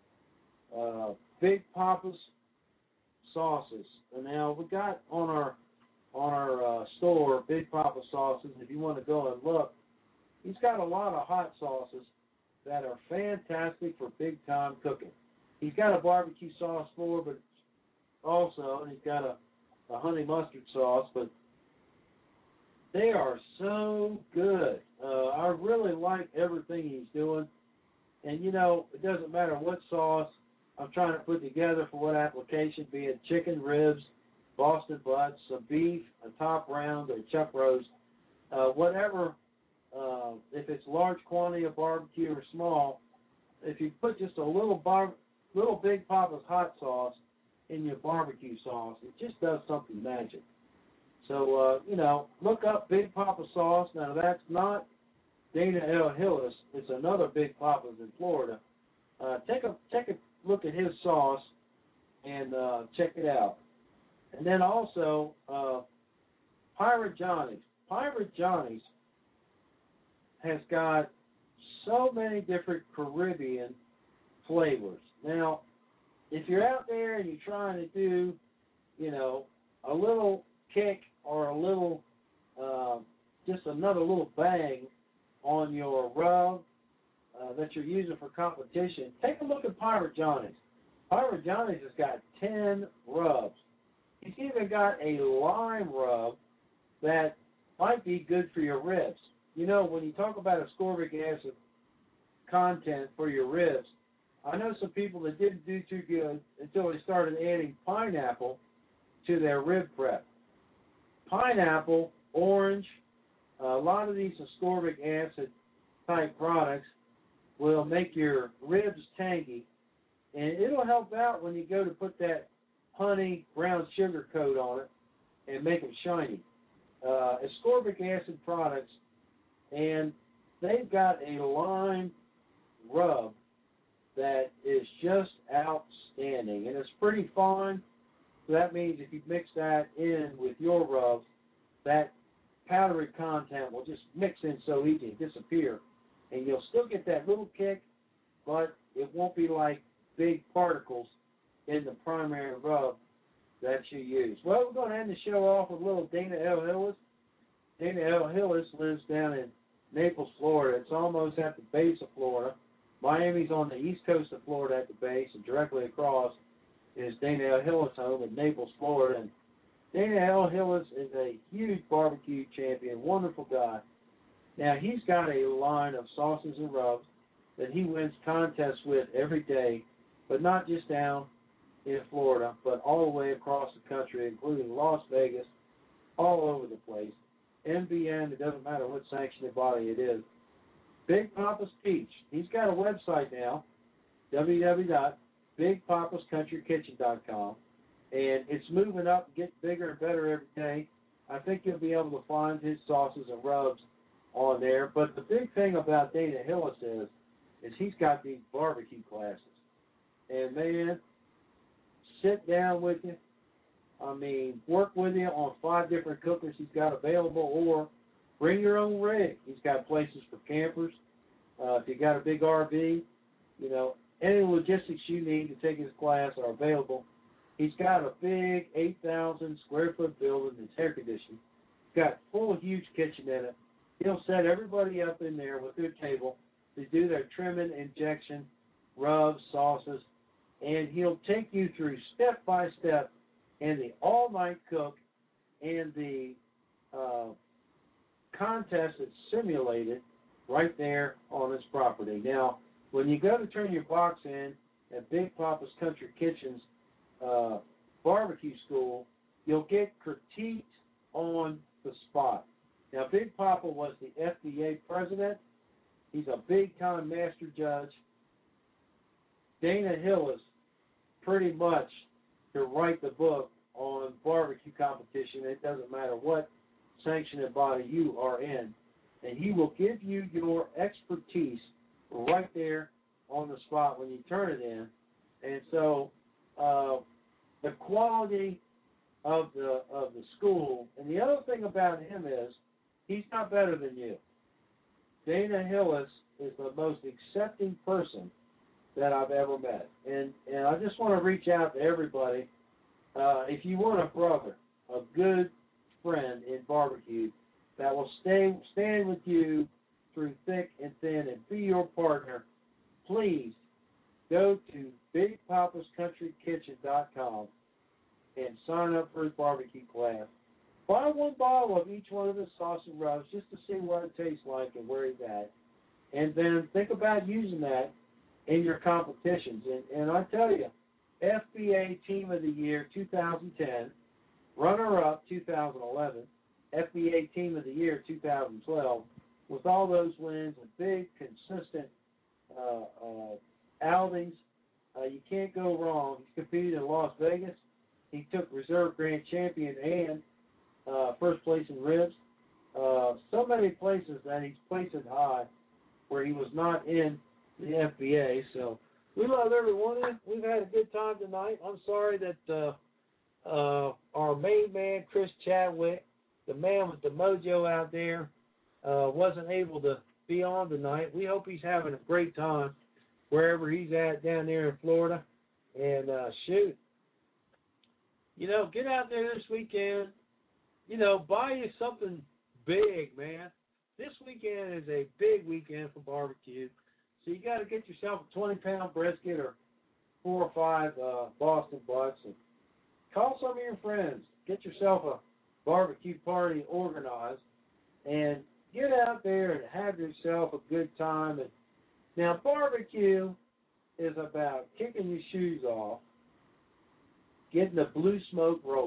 uh, Big Papa's sauces. And now we got on our on our uh, store Big Papa sauces. If you want to go and look, he's got a lot of hot sauces that are fantastic for big time cooking. He's got a barbecue sauce for, but also he's got a a honey mustard sauce, but they are so good. Uh, I really like everything he's doing. And, you know, it doesn't matter what sauce I'm trying to put together for what application, be it chicken ribs, Boston butts, some beef, a top round, or chuck roast, uh, whatever, uh, if it's large quantity of barbecue or small, if you put just a little bar, little Big Papa's hot sauce in your barbecue sauce, it just does something magic. So, uh, you know, look up Big Papa sauce. Now, that's not Dana L. Hillis. It's another Big Papa's in Florida. Uh, take a take a look at his sauce and uh, check it out. And then also, uh, Pirate Johnny's. Pirate Johnny's has got so many different Caribbean flavors. Now, if you're out there and you're trying to do, you know, a little kick or a little, uh, just another little bang on your rub uh, that you're using for competition, take a look at Pirate Johnny's. Pirate Johnny's has got ten rubs. He's even got a lime rub that might be good for your ribs. You know, when you talk about ascorbic acid content for your ribs, I know some people that didn't do too good until they started adding pineapple to their rib prep. Pineapple, orange, a lot of these ascorbic acid type products will make your ribs tangy, and it'll help out when you go to put that honey brown sugar coat on it and make them shiny. Uh, ascorbic acid products, and they've got a lime rub that is just outstanding, and it's pretty fine. So that means if you mix that in with your rubs, that powdery content will just mix in so easy and disappear, and you'll still get that little kick, but it won't be like big particles in the primary rub that you use. Well, we're going to end the show off with a little Dana L. Hillis. Dana L. Hillis lives down in Naples, Florida. It's almost at the base of Florida. Miami's on the east coast of Florida at the base, and directly across is Dana L. Hillis' home in Naples, Florida. And Dana L. Hillis is a huge barbecue champion, wonderful guy. Now, he's got a line of sauces and rubs that he wins contests with every day, but not just down in Florida, but all the way across the country, including Las Vegas, all over the place. N B N, it doesn't matter what sanctioned body it is. Big Papa's Peach. He's got a website now, w w w dot big papas country kitchen dot com, and it's moving up and getting bigger and better every day. I think you'll be able to find his sauces and rubs on there. But the big thing about Dana Hillis is, is he's got these barbecue classes. And, man, sit down with you. I mean, work with you on five different cookers he's got available, or bring your own rig. He's got places for campers. Uh, if you got a big R V, you know, any logistics you need to take his class are available. He's got a big eight thousand square foot building that's air conditioned. He's got a full, huge kitchen in it. He'll set everybody up in there with their table to do their trimming, injection, rubs, sauces, and he'll take you through step by step in the all-night cook and the uh, contest that's simulated right there on his property. Now, when you go to turn your box in at Big Papa's Country Kitchen's uh, barbecue school, you'll get critiqued on the spot. Now, Big Papa was the F D A president. He's a big-time master judge. Dana Hillis pretty much to write the book on barbecue competition. It doesn't matter what sanctioned body you are in. And he will give you your expertise right there on the spot when you turn it in. And so uh, the quality of the of the school, and the other thing about him is he's not better than you. Dana Hillis is the most accepting person that I've ever met. And, and I just want to reach out to everybody. Uh, if you want a brother, a good friend in barbecue that will stay stand with you through thick and thin and be your partner, please go to big papas country kitchen dot com and sign up for his barbecue class. Buy one bottle of each one of his sauce and rubs just to see what it tastes like and where he's at. And then think about using that in your competitions. And, and I tell you, F B A Team of the Year two thousand ten, runner-up two thousand eleven, F B A Team of the Year two thousand twelve, with all those wins and big, consistent uh, uh, outings, uh, you can't go wrong. He's competed in Las Vegas. He took reserve grand champion and uh, first place in ribs. Uh, so many places that he's placed it high where he was not in the F B A. So we love everyone. We've had a good time tonight. I'm sorry that uh, uh, our main man, Chris Chadwick, the man with the mojo out there, uh, wasn't able to be on tonight. We hope he's having a great time wherever he's at down there in Florida. And uh, shoot, you know, get out there this weekend. You know, buy you something big, man. This weekend is a big weekend for barbecue. So you got to get yourself a twenty-pound brisket or four or five uh, Boston butts and call some of your friends. Get yourself a barbecue party organized and get out there and have yourself a good time. And now, barbecue is about kicking your shoes off, getting the blue smoke rolling,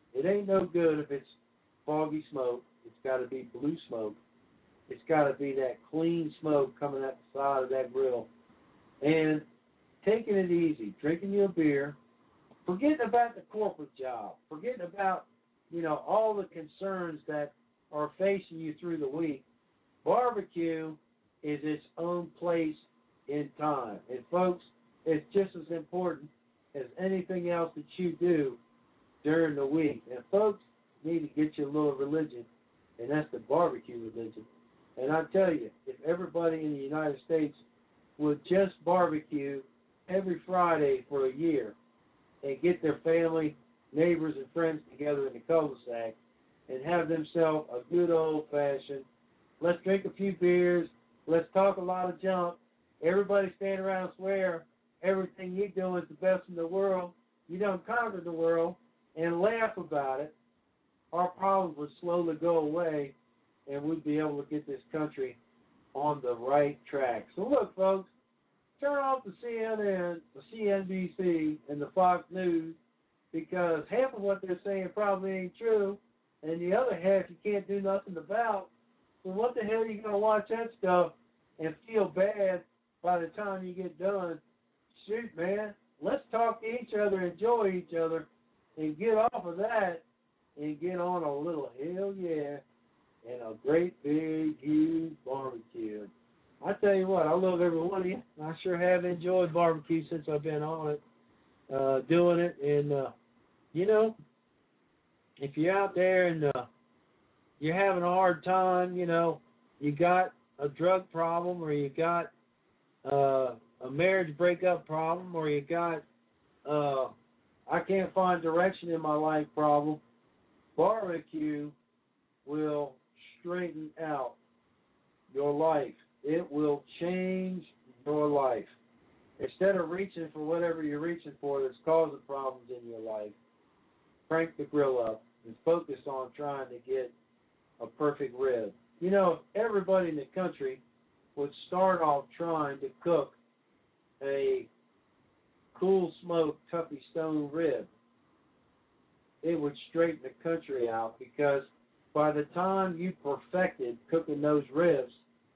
It ain't no good if it's foggy smoke. It's got to be blue smoke. It's got to be that clean smoke coming out the side of that grill. And taking it easy, drinking your beer, forgetting about the corporate job, forgetting about, you know, all the concerns that are facing you through the week. Barbecue is its own place in time. And folks, it's just as important as anything else that you do during the week. And folks need to get you a little religion, and that's the barbecue religion. And I tell you, if everybody in the United States would just barbecue every Friday for a year and get their family, neighbors, and friends together in the cul-de-sac and have themselves a good old-fashioned, let's drink a few beers, let's talk a lot of junk, everybody stand around and swear everything you do is the best in the world, you don't conquer the world, and laugh about it, our problems would slowly go away, and we'd be able to get this country on the right track. So look, folks, turn off the C N N, the C N B C, and the Fox News, because half of what they're saying probably ain't true, and the other half you can't do nothing about. So what the hell are you going to watch that stuff and feel bad by the time you get done? Shoot, man, let's talk to each other, enjoy each other, and get off of that and get on a little hell yeah and a great big huge barbecue. I tell you what, I love every one of you. I sure have enjoyed barbecue since I've been on it, uh, doing it. And, uh, you know, if you're out there and uh, you're having a hard time, you know, you got a drug problem or you got uh, a marriage breakup problem or you got uh, I can't find direction in my life problem, barbecue will straighten out your life. It will change your life. Instead of reaching for whatever you're reaching for that's causing problems in your life, crank the grill up and focus on trying to get a perfect rib. You know, if everybody in the country would start off trying to cook a cool smoked Tuffy Stone rib, it would straighten the country out, because by the time you perfected cooking those ribs,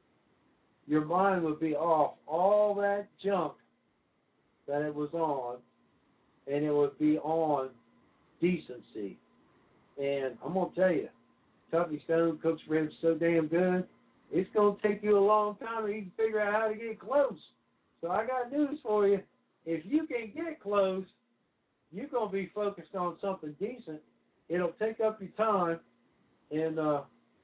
your mind would be off all that junk that it was on, and it would be on decency. And I'm going to tell you, Tuffy Stone cooks ribs so damn good, it's going to take you a long time to even figure out how to get close. So I got news for you. If you can get close, you're going to be focused on something decent. It'll take up your time, and uh,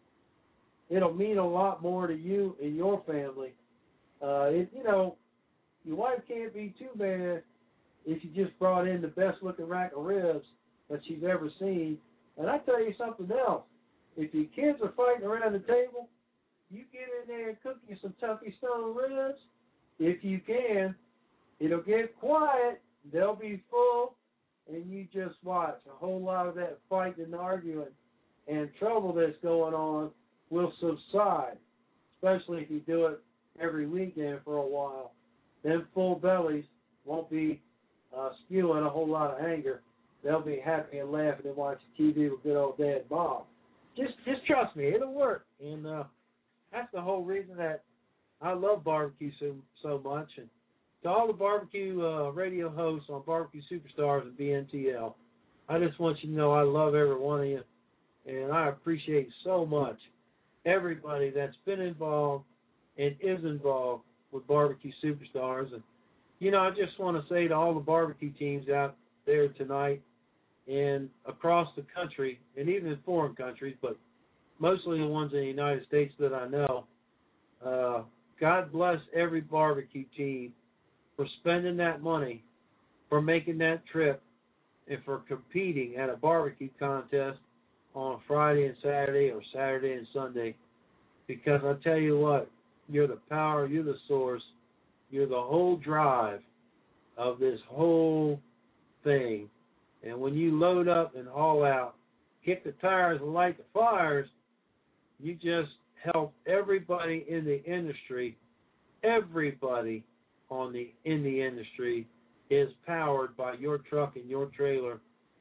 it'll mean a lot more to you and your family. Uh, it, you know, your wife can't be too mad if you just brought in the best-looking rack of ribs that she's ever seen. And I tell you something else. If your kids are fighting around the table, you get in there and cook you some Tuffy Stone ribs. If you can, it'll get quiet. They'll be full, and you just watch. A whole lot of that fighting and arguing and trouble that's going on will subside, especially if you do it every weekend for a while. Them full bellies won't be uh, spewing a whole lot of anger. They'll be happy and laughing and watching T V with good old Dad Bob. Just just trust me, it'll work. And uh, that's the whole reason that I love barbecue so, so much. And to all the barbecue uh, radio hosts on Barbecue Superstars and B N T L, I just want you to know I love every one of you, and I appreciate so much everybody that's been involved and is involved with Barbecue Superstars. And, you know, I just want to say to all the barbecue teams out there tonight and across the country, and even in foreign countries, but mostly the ones in the United States that I know, uh, God bless every barbecue team for spending that money, for making that trip, and for competing at a barbecue contest on Friday and Saturday or Saturday and Sunday. Because I tell you what, you're the power, you're the source, you're the whole drive of this whole thing. And when you load up and haul out, kick the tires and light the fires, you just help everybody in the industry. Everybody on the in the industry is powered by your truck and your trailer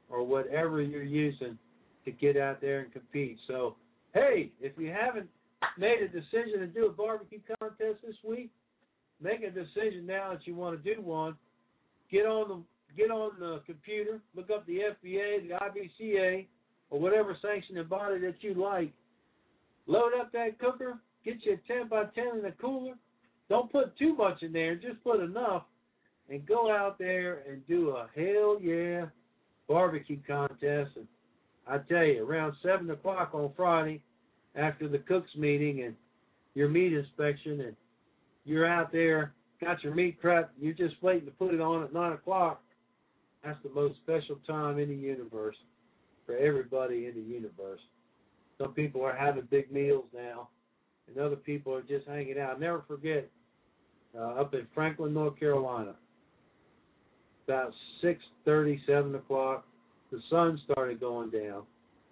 or whatever you're using to get out there and compete. So, hey, if you haven't made a decision to do a barbecue contest this week, make a decision now that you want to do one. Get on the get on the computer, look up the F B A, the I B C A, or whatever sanctioning body that you like. Load up that cooker, get you a ten by ten in the cooler. Don't put too much in there, just put enough, and go out there and do a hell yeah barbecue contest. And I tell you, around seven o'clock on Friday, after the cooks meeting and your meat inspection, and you're out there, got your meat prepped, you're just waiting to put it on at nine o'clock, that's the most special time in the universe for everybody in the universe. Some people are having big meals now, and other people are just hanging out. I'll never forget, uh, up in Franklin, North Carolina, about six thirty, seven o'clock, the sun started going down,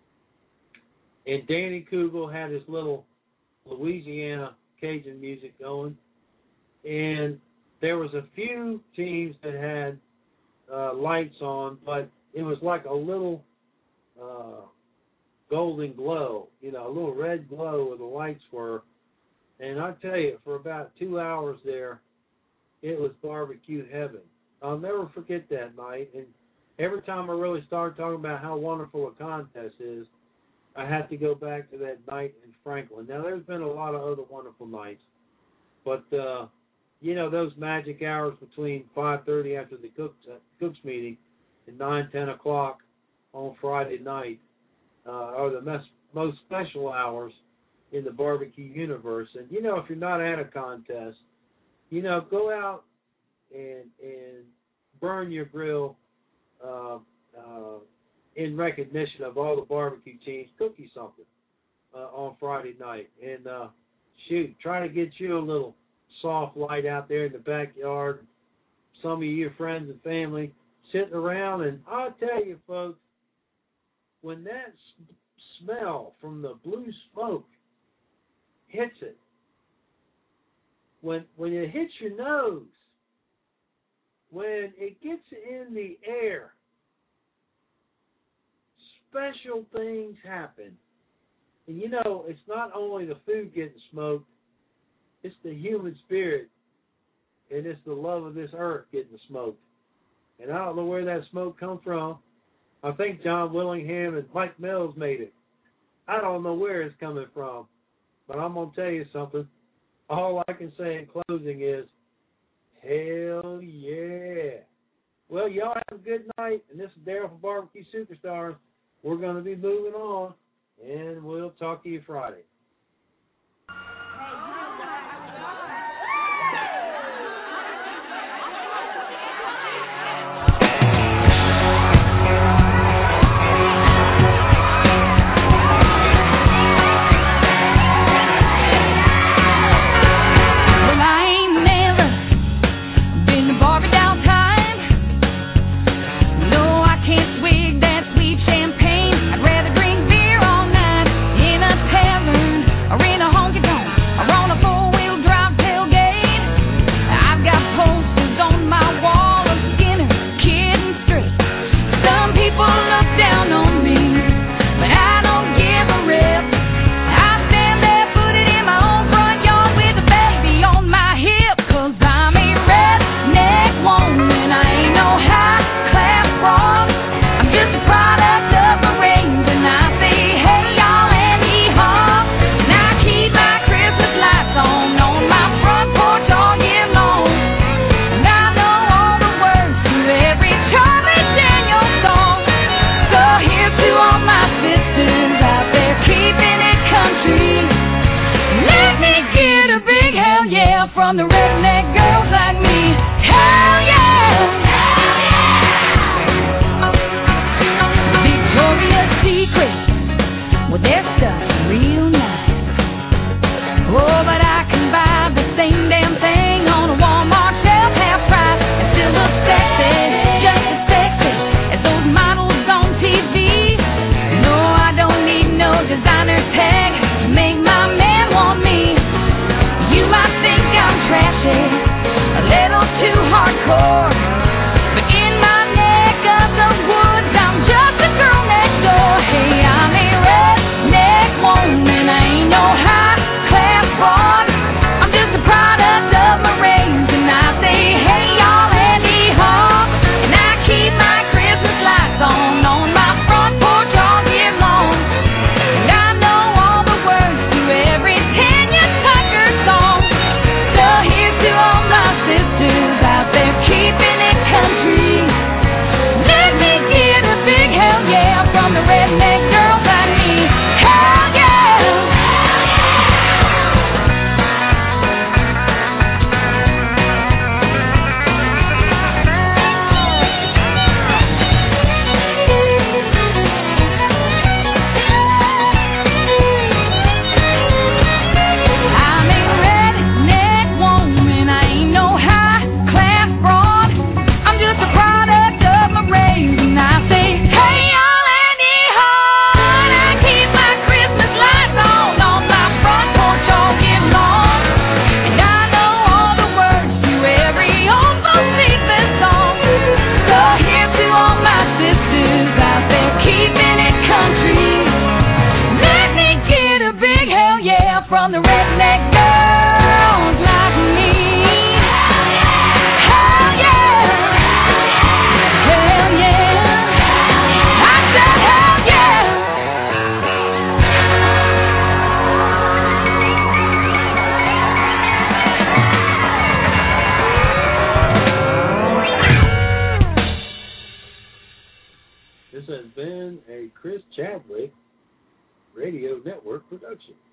and Danny Kugel had his little Louisiana Cajun music going, and there was a few teams that had uh, lights on, but it was like a little uh, golden glow, you know, a little red glow where the lights were. And I tell you, for about two hours there, it was barbecue heaven. I'll never forget that night. And every time I really started talking about how wonderful a contest is, I have to go back to that night in Franklin. Now, there's been a lot of other wonderful nights, but uh, you know, those magic hours between five thirty after the cooks, uh, cooks meeting and nine, ten o'clock on Friday night uh, are the mes- most special hours in the barbecue universe. And, you know, if you're not at a contest, you know, go out and and burn your grill uh, uh, in recognition of all the barbecue teams. Cook you something uh, on Friday night. And, uh, shoot, try to get you a little soft light out there in the backyard. Some of your friends and family sitting around. And I'll tell you, folks, when that s- smell from the blue smoke hits it, when when it hits your nose, when it gets in the air, special things happen. And you know, it's not only the food getting smoked, it's the human spirit, and it's the love of this earth getting smoked. And I don't know where that smoke come from. I think John Willingham and Mike Mills made it. I don't know where it's coming from, but I'm going to tell you something. All I can say in closing is, hell yeah. Well, y'all have a good night, and this is Daryl from Barbecue Superstars. We're going to be moving on, and we'll talk to you Friday. From the redneck girls like me, hell yeah, hell yeah. Victoria's Secret, well their stuff's real nice. Oh, but I can buy the same damn thing on a Walmart shelf, half price, and still look sexy, just as sexy as those models on T V. No, I don't need no designer tag to make my man want me. You might think I'm trashy, a little too from the redneck girls like me. Hell yeah, hell yeah, I said hell yeah. This has been a Chris Chadwick Radio Network production.